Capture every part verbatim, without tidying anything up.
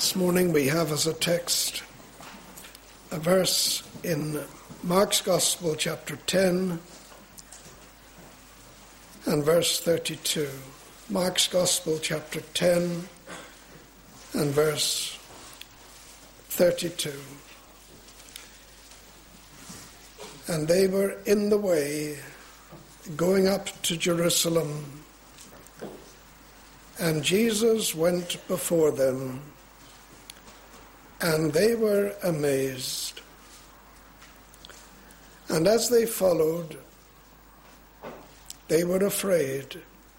This morning we have as a text a verse in Mark's Gospel, chapter ten, and verse thirty-two. Mark's Gospel, chapter ten, and verse thirty-two. And they were in the way, going up to Jerusalem, and Jesus went before them, and they were amazed. And as they followed, they were afraid.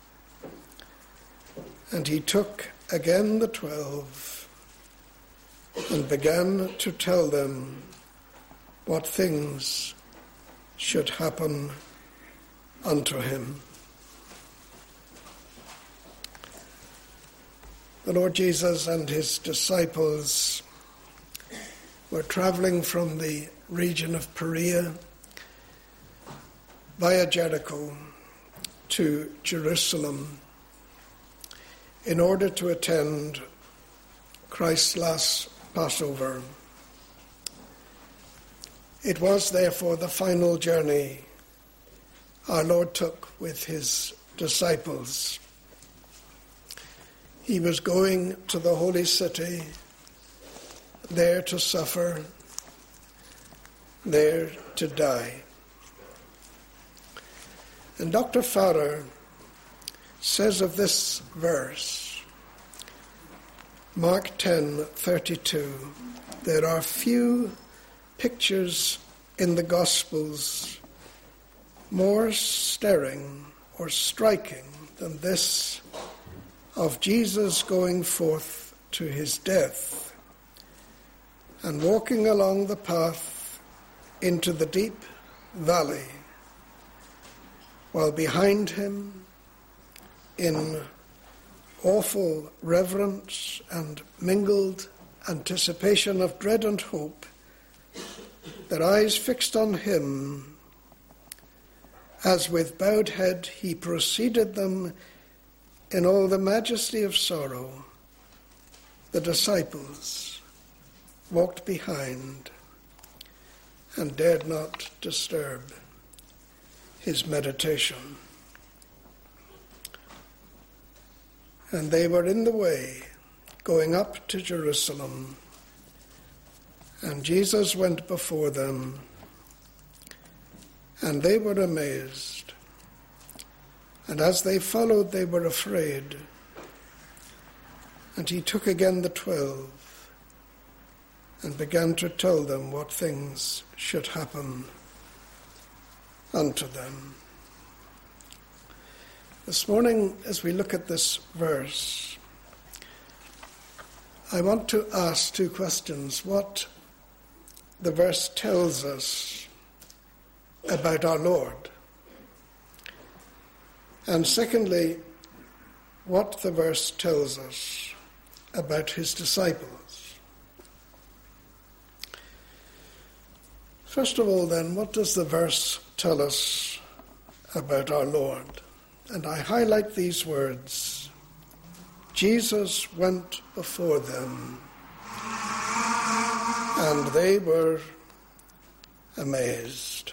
And he took again the twelve, and began to tell them what things should happen unto him. The Lord Jesus and his disciples were traveling from the region of Perea via Jericho to Jerusalem in order to attend Christ's last Passover. It was therefore the final journey our Lord took with his disciples. He was going to the holy city, there to suffer, there to die. And Doctor Farrer says of this verse, Mark ten thirty-two, there are few pictures in the Gospels more stirring or striking than this of Jesus going forth to his death and walking along the path into the deep valley, while behind him, in awful reverence and mingled anticipation of dread and hope, their eyes fixed on him, as with bowed head he preceded them in all the majesty of sorrow, the disciples walked behind and dared not disturb his meditation. And they were in the way, going up to Jerusalem, and Jesus went before them, and they were amazed. And as they followed, they were afraid. And he took again the twelve, and began to tell them what things should happen unto them. This morning, as we look at this verse, I want to ask two questions. What the verse tells us about our Lord. And secondly, what the verse tells us about his disciples. First of all, then, what does the verse tell us about our Lord? And I highlight these words: Jesus went before them, and they were amazed.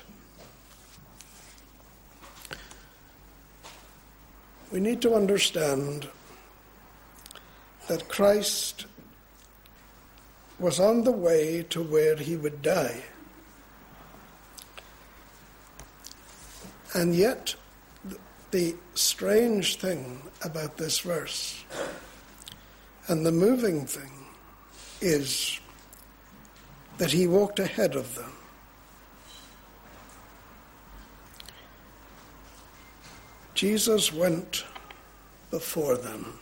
We need to understand that Christ was on the way to where he would die. And yet, the strange thing about this verse, and the moving thing, is that he walked ahead of them. Jesus went before them.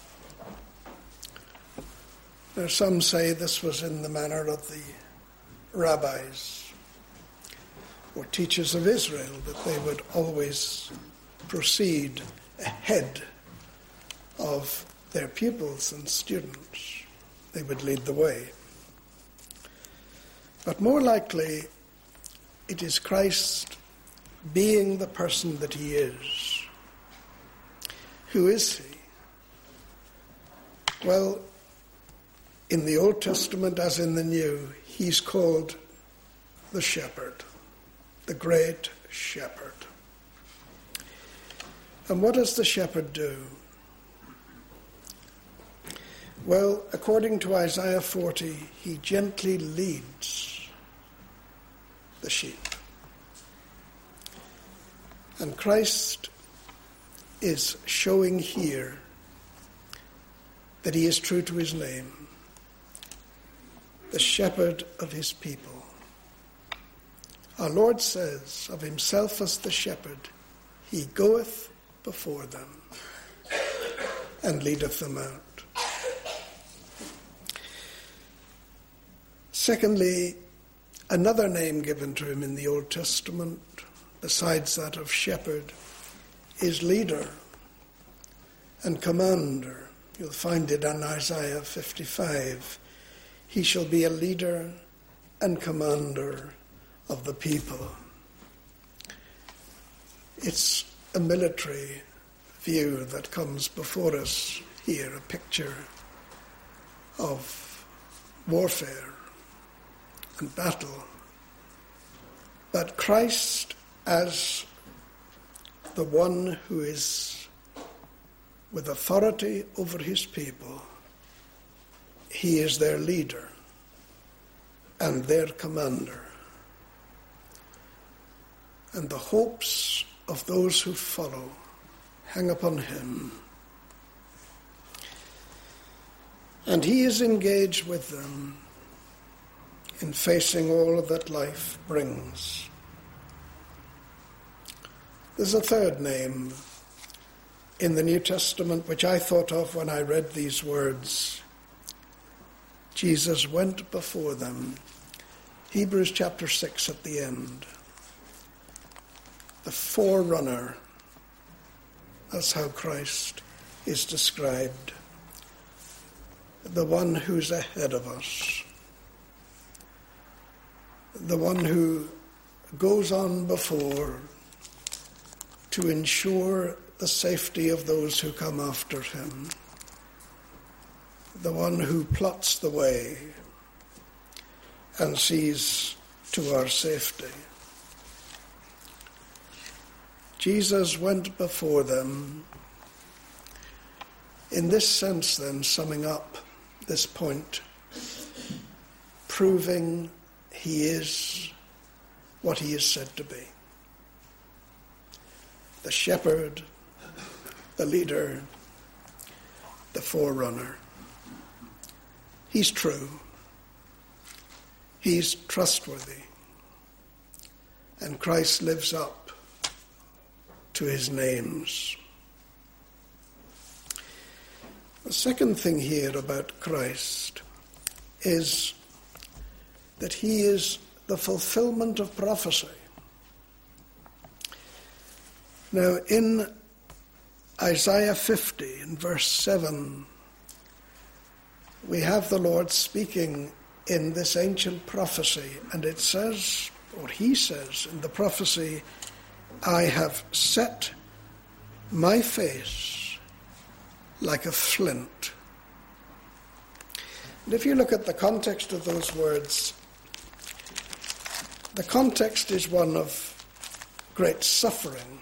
Now, some say this was in the manner of the rabbis or teachers of Israel, that they would always proceed ahead of their pupils and students. They would lead the way. But more likely, it is Christ, being the person that he is. Who is he? Well, in the Old Testament as in the New, he's called the shepherd, the great shepherd. And what does the shepherd do? Well, according to Isaiah forty, he gently leads the sheep. And Christ is showing here that he is true to his name, the shepherd of his people. Our Lord says of himself as the shepherd, he goeth before them and leadeth them out. Secondly, another name given to him in the Old Testament, besides that of shepherd, is leader and commander. You'll find it in Isaiah fifty-five. He shall be a leader and commander of the people. It's a military view that comes before us here, a picture of warfare and battle. But Christ, as the one who is with authority over his people, he is their leader and their commander. And the hopes of those who follow hang upon him. And he is engaged with them in facing all that life brings. There's a third name in the New Testament which I thought of when I read these words. Jesus went before them. Hebrews chapter six at the end. The forerunner, that's how Christ is described. The one who's ahead of us. The one who goes on before to ensure the safety of those who come after him. The one who plots the way and sees to our safety. Jesus went before them. In this sense, then, summing up this point, proving he is what he is said to be. The shepherd, the leader, the forerunner. He's true. He's trustworthy. And Christ lives up to his names. The second thing here about Christ is that he is the fulfillment of prophecy. Now, in Isaiah fifty, in verse seven, we have the Lord speaking in this ancient prophecy, and it says, or he says in the prophecy, I have set my face like a flint. And if you look at the context of those words, the context is one of great suffering.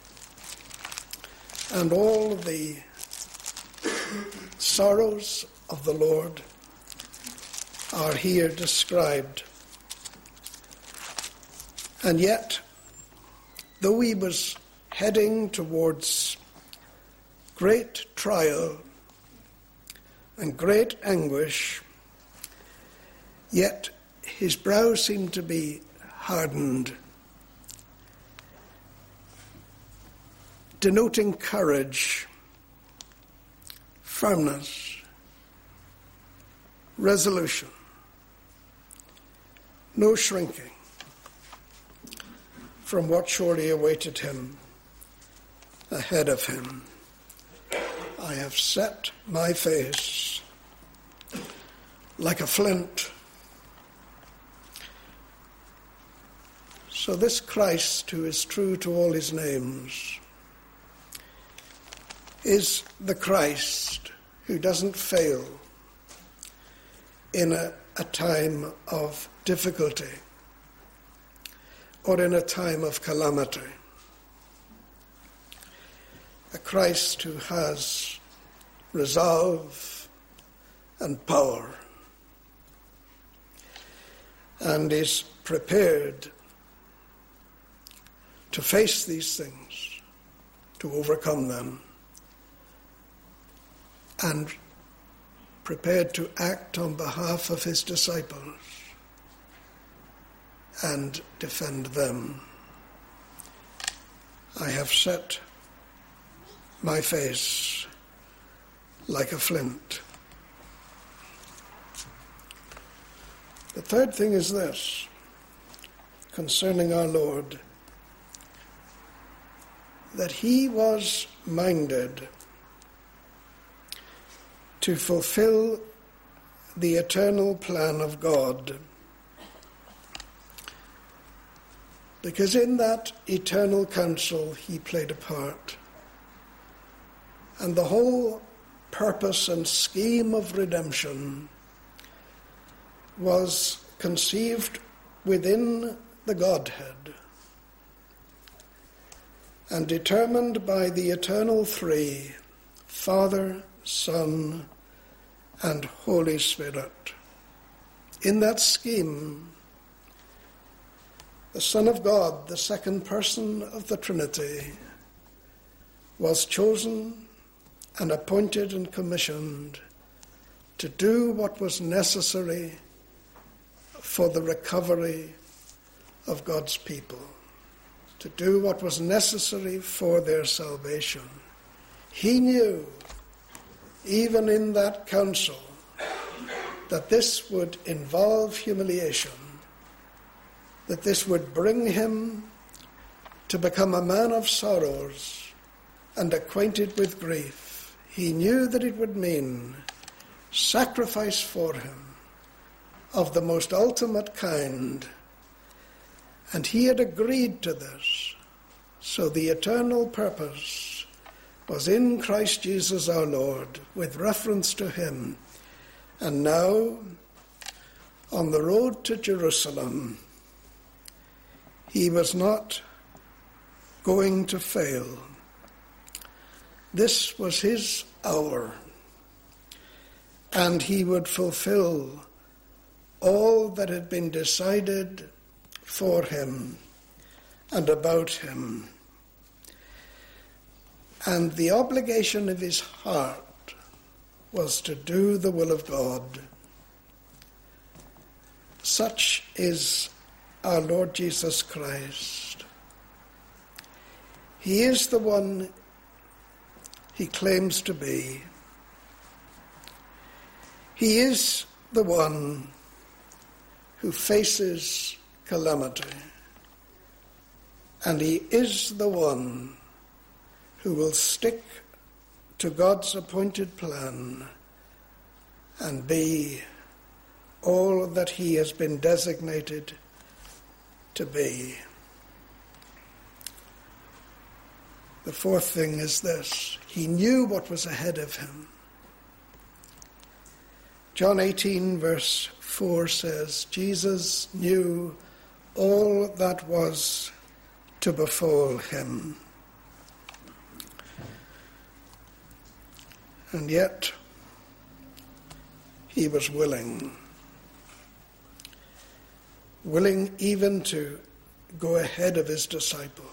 And all the sorrows of the Lord are here described. And yet, though he was heading towards great trial and great anguish, yet his brow seemed to be hardened, denoting courage, firmness, resolution, no shrinking from what surely awaited him ahead of him. I have set my face like a flint. So this Christ, who is true to all his names, is the Christ who doesn't fail, in a, a time of difficulty or in a time of calamity. A Christ who has resolve and power and is prepared to face these things, to overcome them, and prepared to act on behalf of his disciples and defend them. I have set my face like a flint. The third thing is this, concerning our Lord, that he was minded to fulfill the eternal plan of God, because in that eternal counsel he played a part. And the whole purpose and scheme of redemption was conceived within the Godhead and determined by the eternal three, Father, Son, and Holy Spirit. In that scheme, the Son of God, the second person of the Trinity, was chosen and appointed and commissioned to do what was necessary for the recovery of God's people, to do what was necessary for their salvation. He knew, even in that counsel, that this would involve humiliation, that this would bring him to become a man of sorrows and acquainted with grief. He knew that it would mean sacrifice for him of the most ultimate kind, and he had agreed to this. So the eternal purpose was in Christ Jesus our Lord, with reference to him. And now, on the road to Jerusalem, he was not going to fail. This was his hour, and he would fulfill all that had been decided for him and about him. And the obligation of his heart was to do the will of God. Such is our Lord Jesus Christ. He is the one he claims to be. He is the one who faces calamity, and he is the one who will stick to God's appointed plan and be all that he has been designated to be. The fourth thing is this: he knew what was ahead of him. John eighteen verse four says, Jesus knew all that was to befall him. And yet, he was willing, willing even to go ahead of his disciples,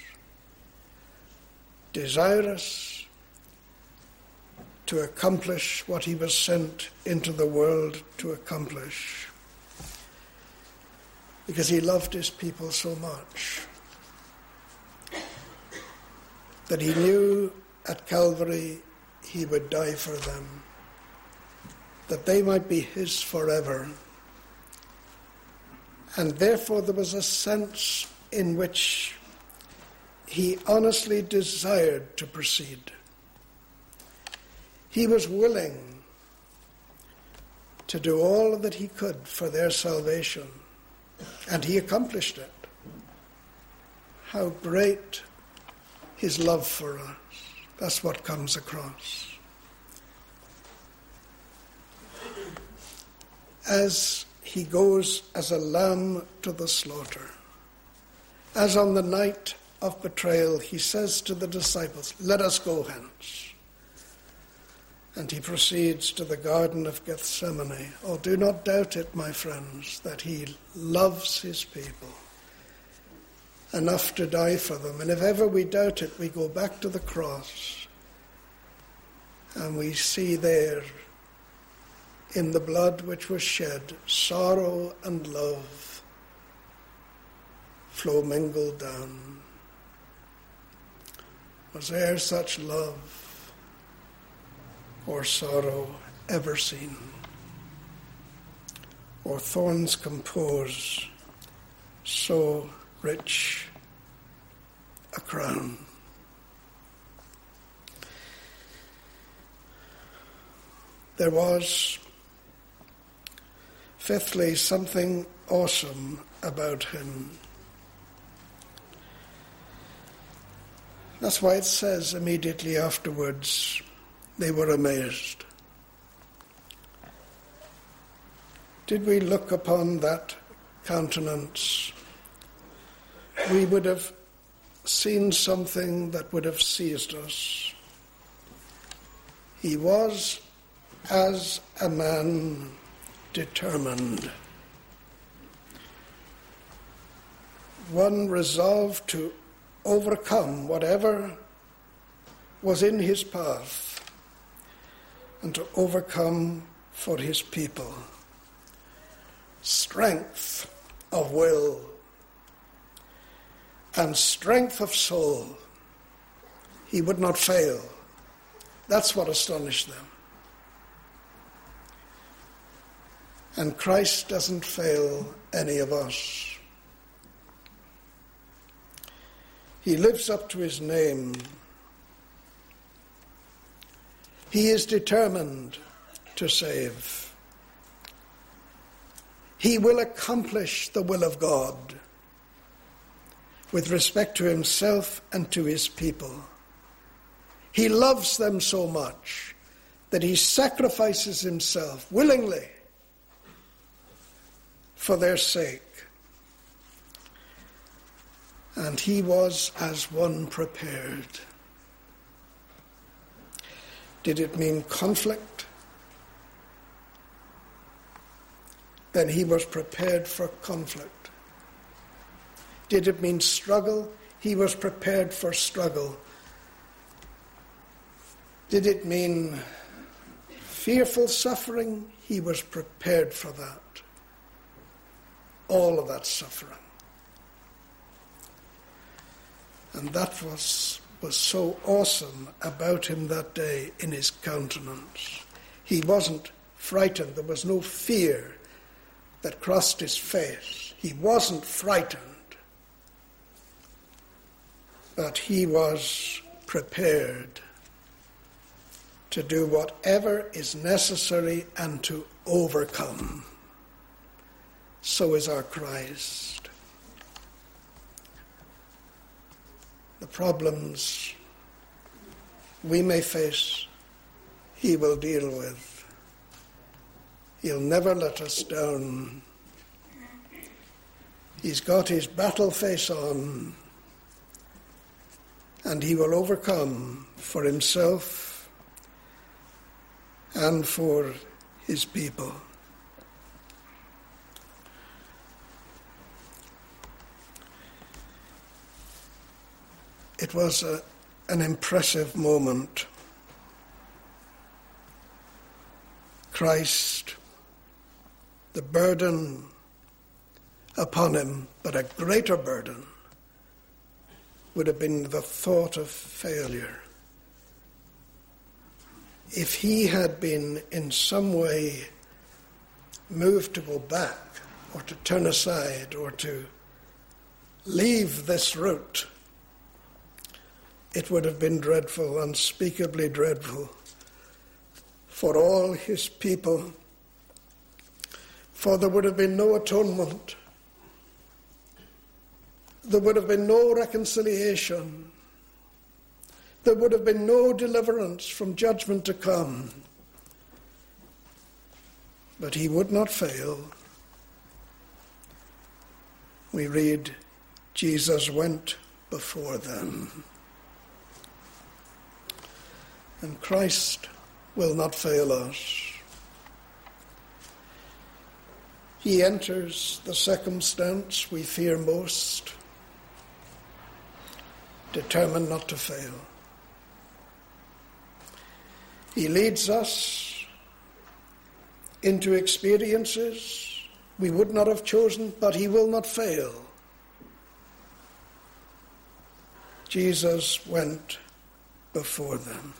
desirous to accomplish what he was sent into the world to accomplish, because he loved his people so much that he knew at Calvary he would die for them, that they might be his forever. And therefore there was a sense in which he honestly desired to proceed. He was willing to do all that he could for their salvation, and he accomplished it. How great his love for us. That's what comes across. as he goes as a lamb to the slaughter. As on the night of betrayal, he says to the disciples, "Let us go hence." And he proceeds to the Garden of Gethsemane. Oh, do not doubt it, my friends, that he loves his people enough to die for them. And if ever we doubt it, we go back to the cross and we see there, in the blood which was shed, sorrow and love flow mingled down. Was there such love or sorrow ever seen, or thorns compose so rich a crown? There was, fifthly, something awesome about him. That's why it says immediately afterwards, they were amazed. Did we look upon that countenance, we would have seen something that would have seized us. He was, as a man, determined. One resolved to overcome whatever was in his path and to overcome for his people. Strength of will and strength of soul. He would not fail. That's what astonished them. And Christ doesn't fail any of us. He lives up to his name. He is determined to save. He will accomplish the will of God with respect to himself and to his people. He loves them so much that he sacrifices himself willingly for their sake. And he was as one prepared. Did it mean conflict? Then he was prepared for conflict. Did it mean struggle? He was prepared for struggle. Did it mean fearful suffering? He was prepared for that. All of that suffering. And that was, was so awesome about him that day in his countenance. He wasn't frightened. There was no fear that crossed his face. He wasn't frightened. But he was prepared to do whatever is necessary and to overcome. So is our Christ. The problems we may face, he will deal with. He'll never let us down. He's got his battle face on, and he will overcome for himself and for his people. It was a, an impressive moment. Christ, the burden upon him, but a greater burden would have been the thought of failure. If he had been in some way moved to go back or to turn aside or to leave this route, it would have been dreadful, unspeakably dreadful for all his people, for there would have been no atonement. There would have been no reconciliation. There would have been no deliverance from judgment to come. but he would not fail. We read, Jesus went before them. And Christ will not fail us. He enters the circumstance we fear most, determined not to fail. He leads us into experiences we would not have chosen, but he will not fail. Jesus went before them.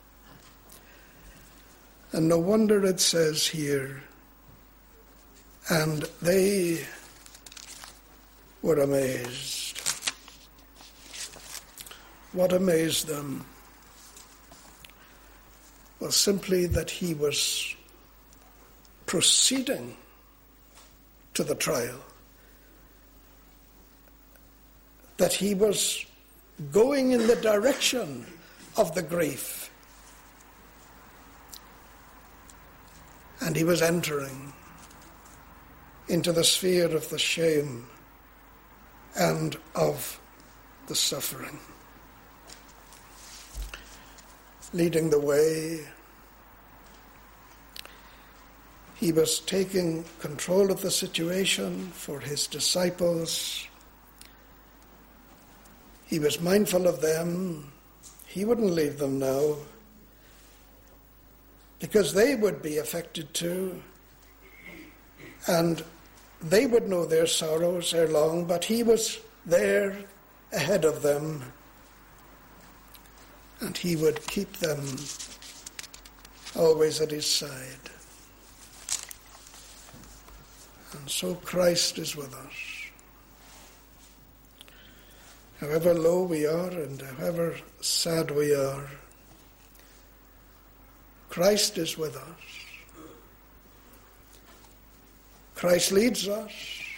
And no wonder it says here, and they were amazed. What amazed them was simply that he was proceeding to the trial, that he was going in the direction of the grief, and he was entering into the sphere of the shame and of the suffering. Leading the way, he was taking control of the situation for his disciples. He was mindful of them. He wouldn't leave them now, because they would be affected too, and they would know their sorrows ere long, but he was there ahead of them, and he would keep them always at his side. And so Christ is with us. However low we are and however sad we are, Christ is with us. Christ leads us.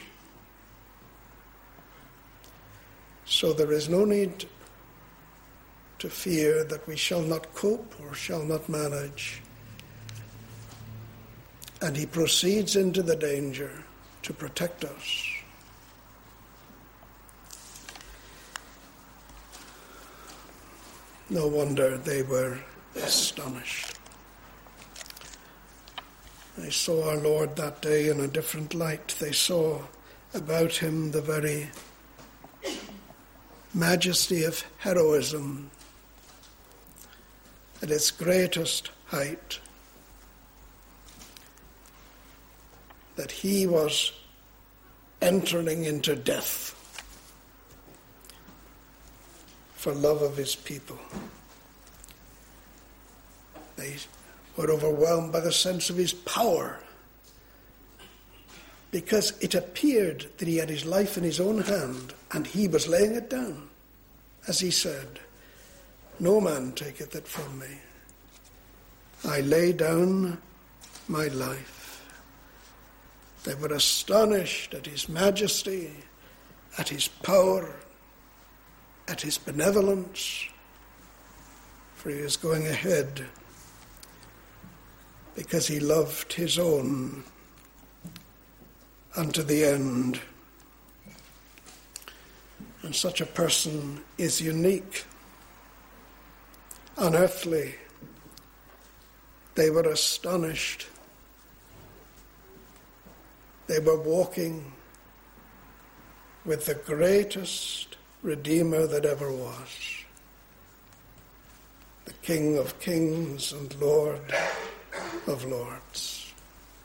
So there is no need to fear that we shall not cope or shall not manage. And he proceeds into the danger to protect us. No wonder they were astonished. They saw our Lord that day in a different light. They saw about him the very majesty of heroism at its greatest height. That he was entering into death for love of his people. They were overwhelmed by the sense of his power, because it appeared that he had his life in his own hand, and he was laying it down, as he said, "No man taketh it from me. I lay down my life." They were astonished at his majesty, at his power, at his benevolence, for he was going ahead because he loved his own unto the end. And such a person is unique, unearthly. They were astonished. They were walking with the greatest Redeemer that ever was, the King of kings and Lord of lords.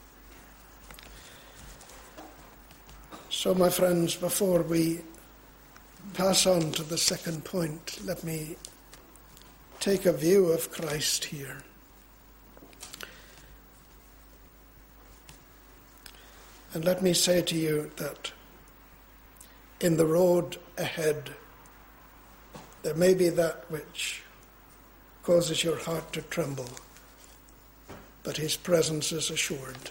So, my friends, before we pass on to the second point, let me take a view of Christ here. And let me say to you that in the road ahead, there may be that which causes your heart to tremble, but his presence is assured.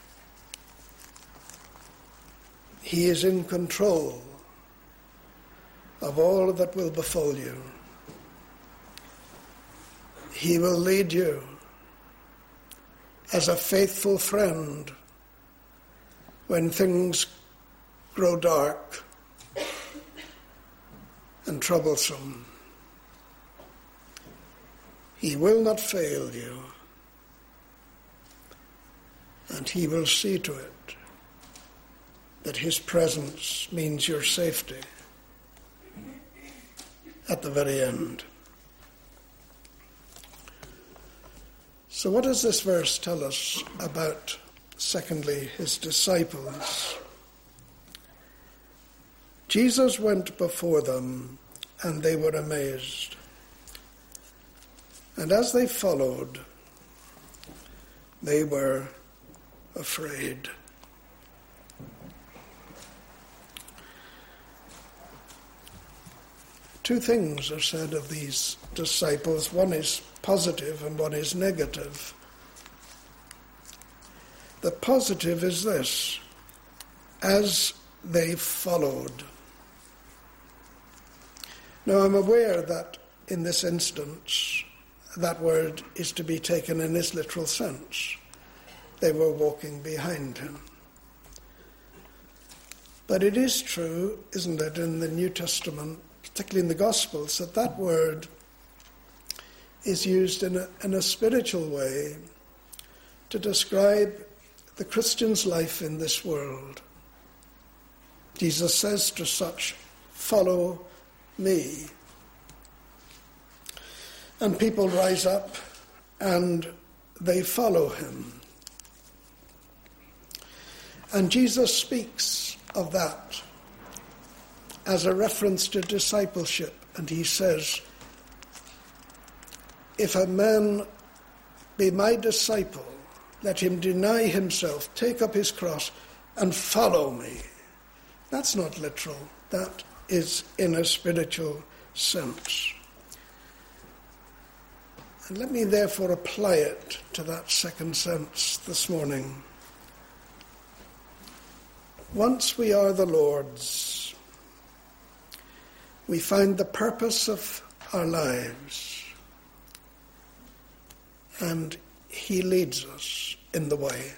He is in control of all that will befall you. He will lead you as a faithful friend when things grow dark and troublesome. He will not fail you, and he will see to it that his presence means your safety at the very end. So what does this verse tell us about, secondly, his disciples? Jesus went before them, and they were amazed. And as they followed, they were afraid. Two things are said of these disciples. One is positive and one is negative. The positive is this: as they followed. Now, I'm aware that in this instance, that word is to be taken in its literal sense. They were walking behind him. But it is true, isn't it, in the New Testament, particularly in the Gospels, that that word is used in a, in a spiritual way to describe the Christian's life in this world. Jesus says to such, "Follow me." And people rise up and they follow him. And Jesus speaks of that as a reference to discipleship. And he says, "If a man be my disciple, let him deny himself, take up his cross, and follow me." That's not literal. That is in a spiritual sense. And let me therefore apply it to that second sense this morning. Once we are the Lord's, we find the purpose of our lives, and he leads us in the way.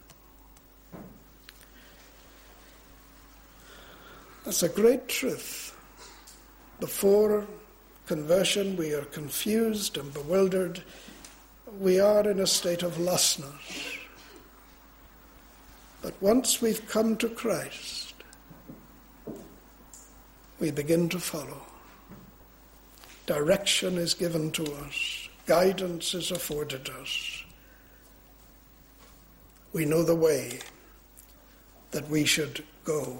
That's a great truth. Before conversion, we are confused and bewildered. We are in a state of lostness. But once we've come to Christ, we begin to follow. Direction is given to us. Guidance is afforded us. We know the way that we should go.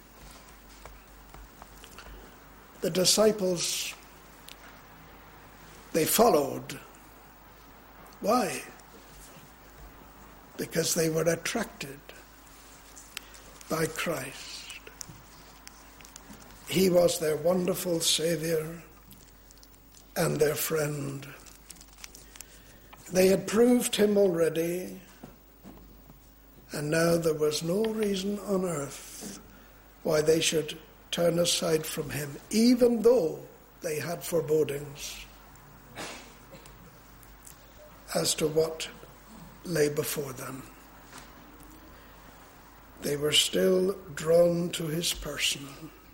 The disciples, they followed. Why? Because they were attracted by Christ. He was their wonderful Savior and their friend. They had proved him already, and now there was no reason on earth why they should turn aside from him, even though they had forebodings as to what lay before them. They were still drawn to his person,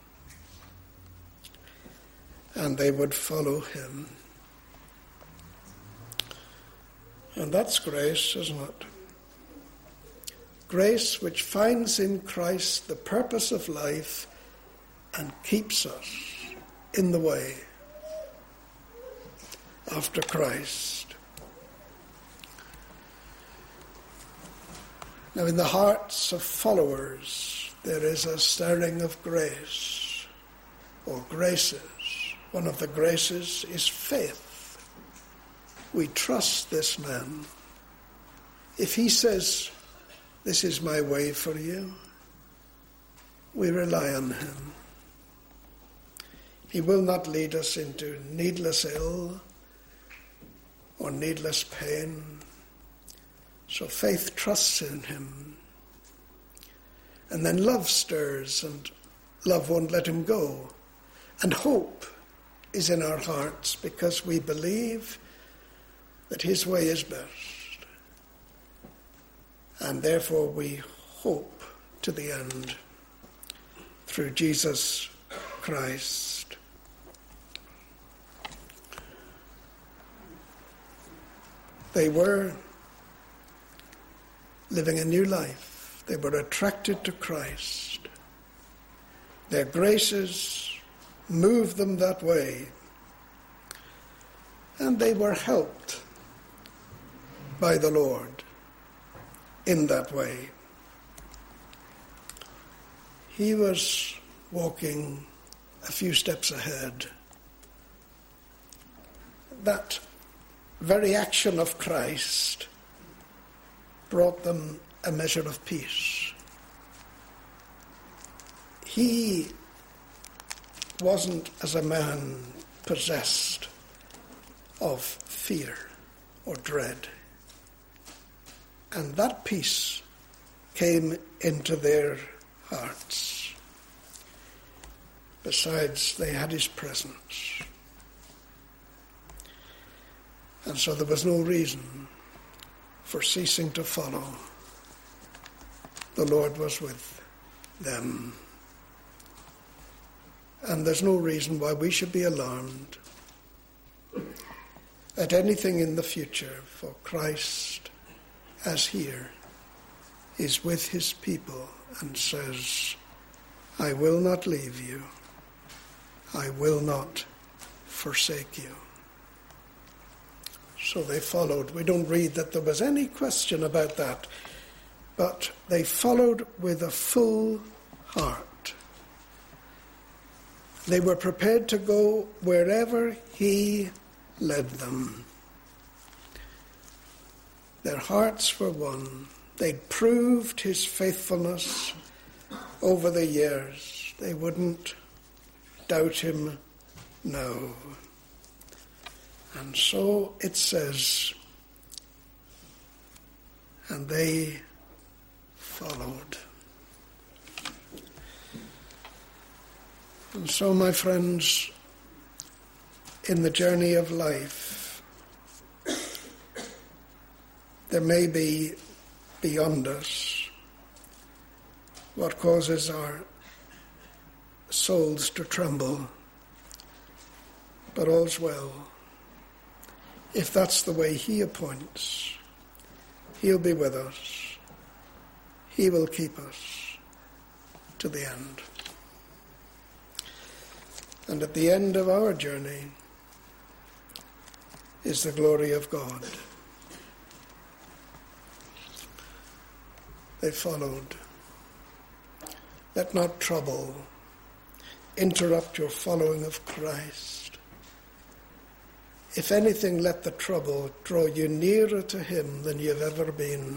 and they would follow him. And that's grace, isn't it? Grace which finds in Christ the purpose of life and keeps us in the way after Christ. Now, in the hearts of followers, there is a stirring of grace, or graces. One of the graces is faith. We trust this man. If he says, "This is my way for you," we rely on him. He will not lead us into needless ill or needless pain. So faith trusts in him. And then love stirs, and love won't let him go. And hope is in our hearts because we believe that his way is best. and therefore we hope to the end through Jesus Christ. They were living a new life. They were attracted to Christ. Their graces moved them that way, and they were helped by the Lord in that way. He was walking a few steps ahead. That very action of Christ brought them a measure of peace. He wasn't, as a man, possessed of fear or dread. And that peace came into their hearts. Besides, they had his presence. And so there was no reason for ceasing to follow. The Lord was with them. And there's no reason why we should be alarmed at anything in the future, for Christ, as here, is with his people and says, I will not leave you. I will not forsake you. So they followed. We don't read that there was any question about that, but they followed with a full heart. They were prepared to go wherever he led them. Their hearts were one. They'd proved his faithfulness over the years. They wouldn't doubt him now. And so it says, and they followed. And so, my friends, in the journey of life, there may be beyond us what causes our souls to tremble, but all's well. If that's the way he appoints, he'll be with us. He will keep us to the end. And at the end of our journey is the glory of God. They followed. Let not trouble interrupt your following of Christ. If anything, let the trouble draw you nearer to him than you've ever been.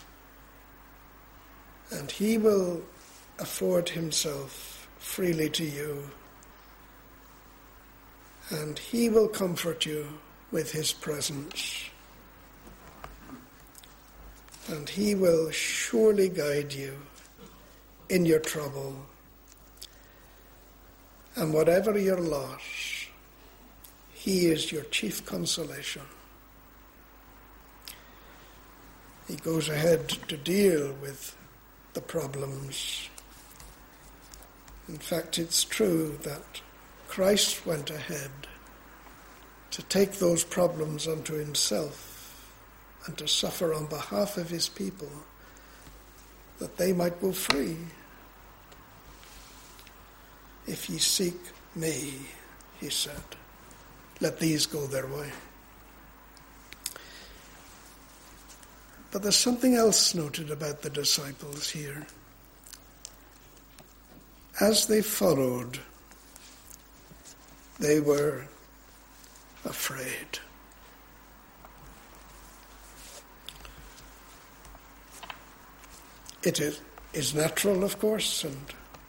And he will afford himself freely to you. And he will comfort you with his presence. And he will surely guide you in your trouble. And whatever your loss, he is your chief consolation. He goes ahead to deal with the problems. In fact, it's true that Christ went ahead to take those problems unto himself and to suffer on behalf of his people that they might go free. If ye seek me, he said, let these go their way. But there's something else noted about the disciples here. As they followed, they were afraid. It is, is natural, of course, and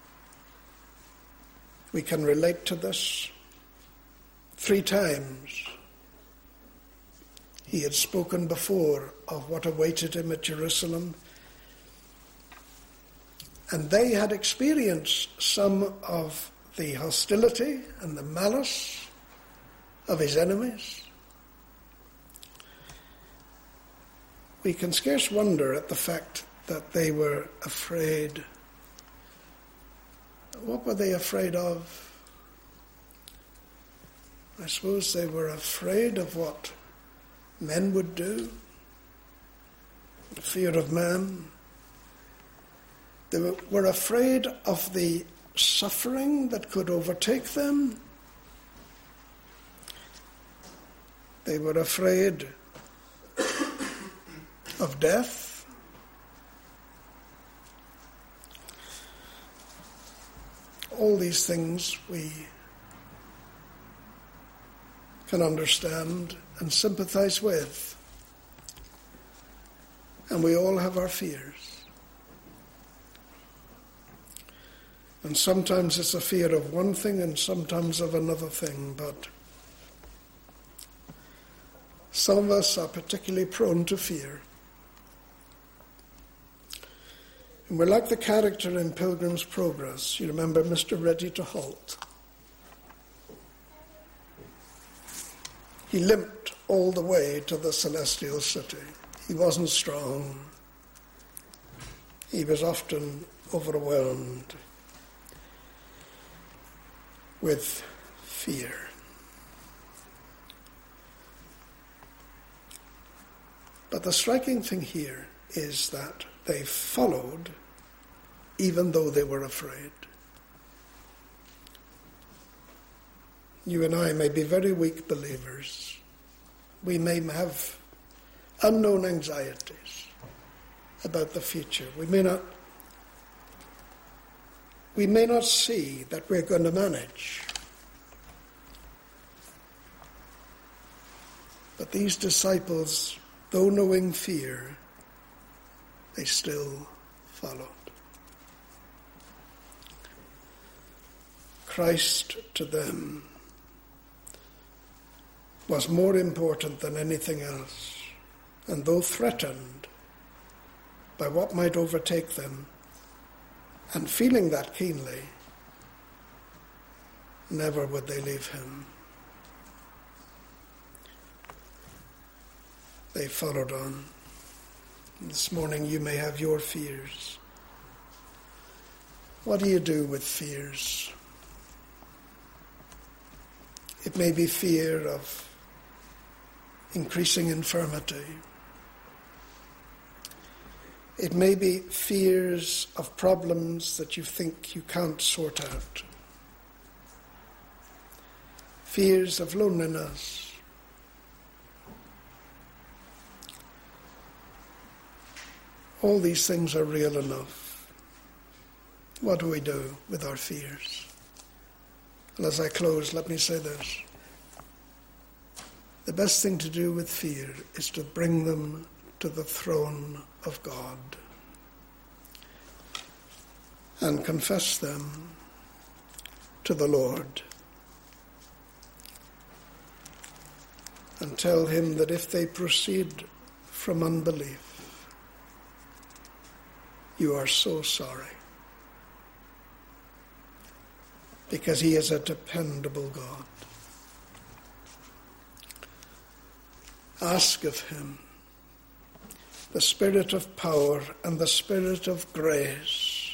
we can relate to this. Three times he had spoken before of what awaited him at Jerusalem, and they had experienced some of the hostility and the malice of his enemies. We can scarce wonder at the fact that they were afraid. What were they afraid of? I suppose they were afraid of what men would do, the fear of man. They were afraid of the suffering that could overtake them. They were afraid of death. All these things we can understand and sympathize with. And we all have our fears. And sometimes it's a fear of one thing and sometimes of another thing, but some of us are particularly prone to fear. And we're like the character in Pilgrim's Progress. You remember Mister Ready to Halt. He limped all the way to the celestial city. He wasn't strong. He was often overwhelmed with fear. But the striking thing here is that they followed even though they were afraid. You and I may be very weak believers. We may have unknown anxieties about the future. We may not we may not see that we're going to manage. But these disciples, though knowing fear, they still followed. Christ to them was more important than anything else, and though threatened by what might overtake them, and feeling that keenly, never would they leave him. They followed on. This morning you may have your fears. What do you do with fears? It may be fear of increasing infirmity. It may be fears of problems that you think you can't sort out. Fears of loneliness. All these things are real enough. What do we do with our fears? And as I close, let me say this. The best thing to do with fear is to bring them to the throne of God and confess them to the Lord and tell him that if they proceed from unbelief, you are so sorry, because he is a dependable God. Ask of him the spirit of power and the spirit of grace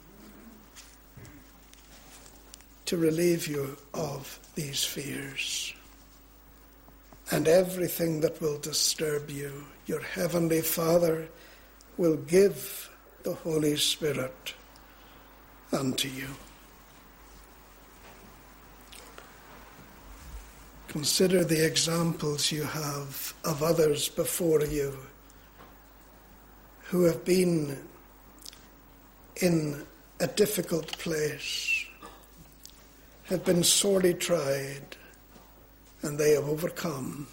to relieve you of these fears and everything that will disturb you. Your heavenly Father will give the Holy Spirit unto you. Consider the examples you have of others before you who have been in a difficult place, have been sorely tried, and they have overcome.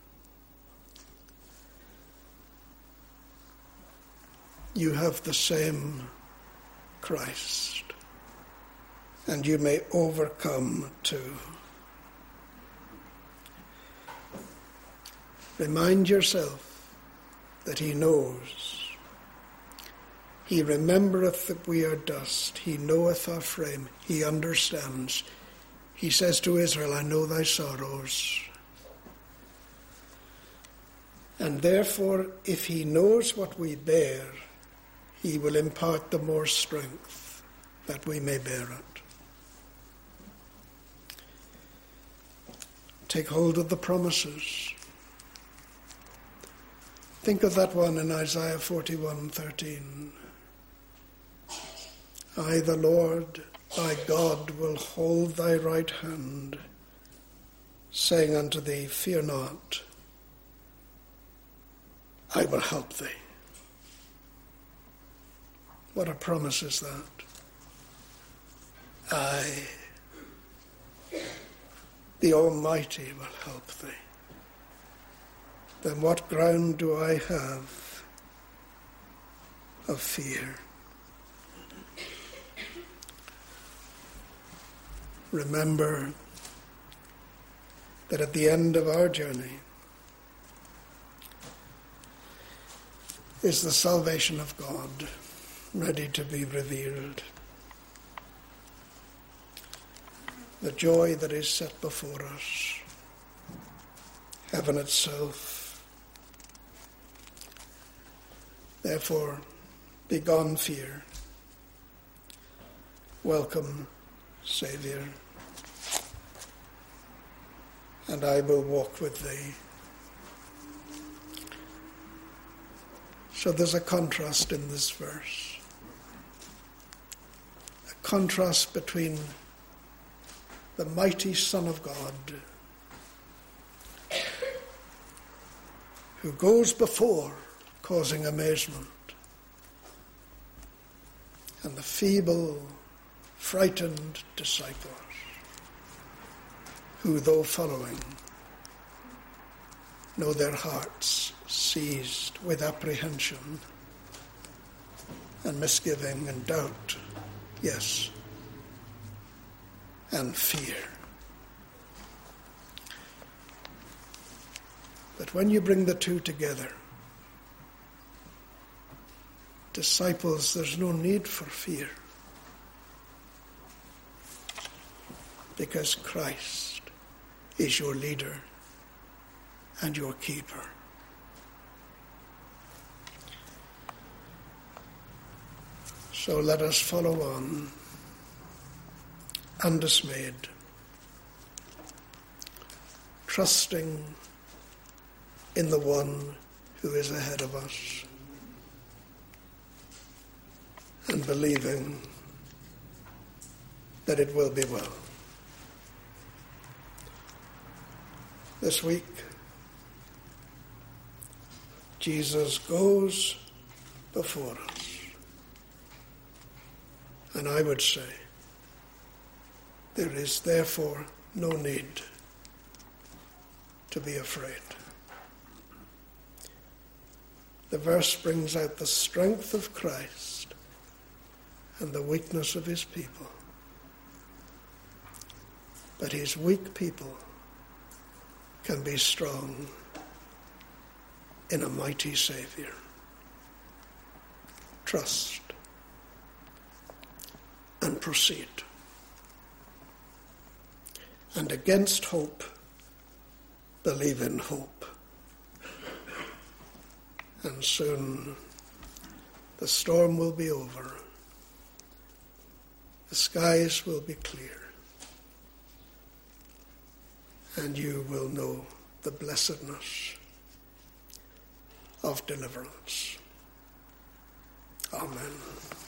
You have the same Christ, and you may overcome too. Remind yourself that he knows. He remembereth that we are dust. He knoweth our frame. He understands. He says to Israel, I know thy sorrows. And therefore, if he knows what we bear, he will impart the more strength that we may bear it. Take hold of the promises. Think of that one in Isaiah forty-one thirteen. I, the Lord, thy God, will hold thy right hand, saying unto thee, fear not, I will help thee. What a promise is that? I, the Almighty, will help thee. Then what ground do I have of fear? Remember that at the end of our journey is the salvation of God ready to be revealed. The joy that is set before us, heaven itself. Therefore, begone fear. Welcome, Saviour, and I will walk with thee. So there's a contrast in this verse. A contrast between the mighty Son of God, who goes before causing amazement, and the feeble, frightened disciples, who, though following, know their hearts seized with apprehension and misgiving and doubt, yes, and fear. But when you bring the two together, disciples, there's no need for fear, because Christ is your leader and your keeper. So let us follow on, undismayed, trusting in the one who is ahead of us, and believing that it will be well. This week, Jesus goes before us. And I would say, there is therefore no need to be afraid. The verse brings out the strength of Christ and the weakness of his people. But his weak people can be strong in a mighty Saviour. Trust and proceed. And against hope, believe in hope. And soon the storm will be over. The skies will be clear. And you will know the blessedness of deliverance. Amen.